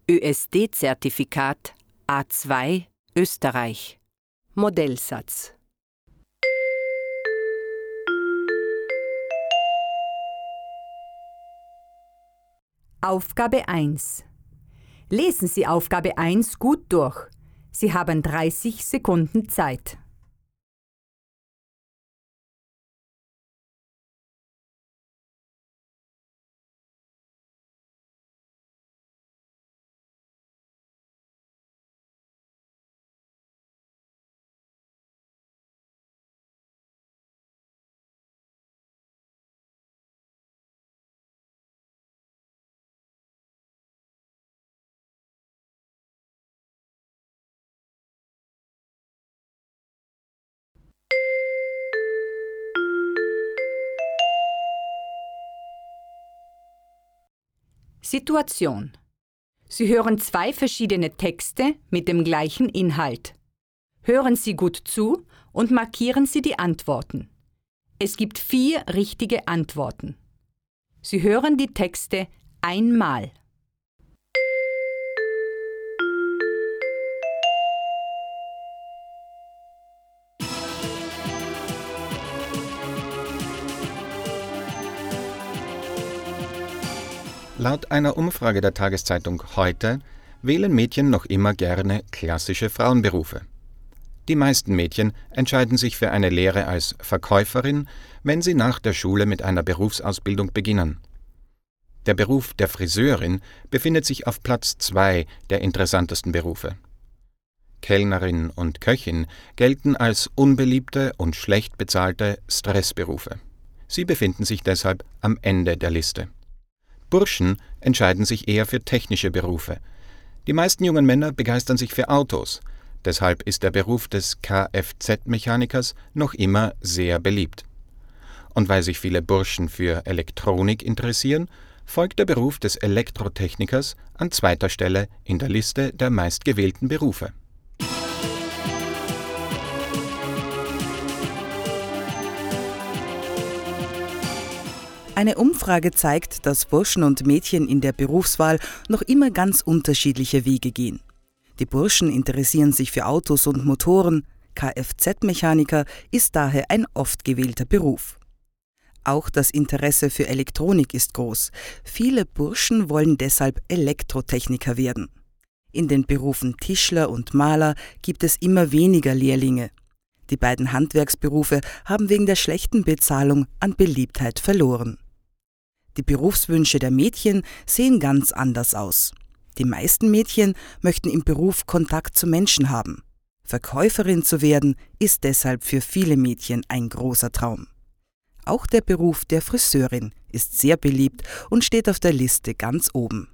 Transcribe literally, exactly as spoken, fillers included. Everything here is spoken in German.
Ö S D-Zertifikat A zwei Österreich. Modellsatz. Aufgabe eins. Lesen Sie Aufgabe eins gut durch. Sie haben dreißig Sekunden Zeit. Situation. Sie hören zwei verschiedene Texte mit dem gleichen Inhalt. Hören Sie gut zu und markieren Sie die Antworten. Es gibt vier richtige Antworten. Sie hören die Texte einmal. Laut einer Umfrage der Tageszeitung Heute wählen Mädchen noch immer gerne klassische Frauenberufe. Die meisten Mädchen entscheiden sich für eine Lehre als Verkäuferin, wenn sie nach der Schule mit einer Berufsausbildung beginnen. Der Beruf der Friseurin befindet sich auf Platz zwei der interessantesten Berufe. Kellnerin und Köchin gelten als unbeliebte und schlecht bezahlte Stressberufe. Sie befinden sich deshalb am Ende der Liste. Burschen entscheiden sich eher für technische Berufe. Die meisten jungen Männer begeistern sich für Autos. Deshalb ist der Beruf des Kfz-Mechanikers noch immer sehr beliebt. Und weil sich viele Burschen für Elektronik interessieren, folgt der Beruf des Elektrotechnikers an zweiter Stelle in der Liste der meistgewählten Berufe. Eine Umfrage zeigt, dass Burschen und Mädchen in der Berufswahl noch immer ganz unterschiedliche Wege gehen. Die Burschen interessieren sich für Autos und Motoren, Kfz-Mechaniker ist daher ein oft gewählter Beruf. Auch das Interesse für Elektronik ist groß. Viele Burschen wollen deshalb Elektrotechniker werden. In den Berufen Tischler und Maler gibt es immer weniger Lehrlinge. Die beiden Handwerksberufe haben wegen der schlechten Bezahlung an Beliebtheit verloren. Die Berufswünsche der Mädchen sehen ganz anders aus. Die meisten Mädchen möchten im Beruf Kontakt zu Menschen haben. Verkäuferin zu werden, ist deshalb für viele Mädchen ein großer Traum. Auch der Beruf der Friseurin ist sehr beliebt und steht auf der Liste ganz oben.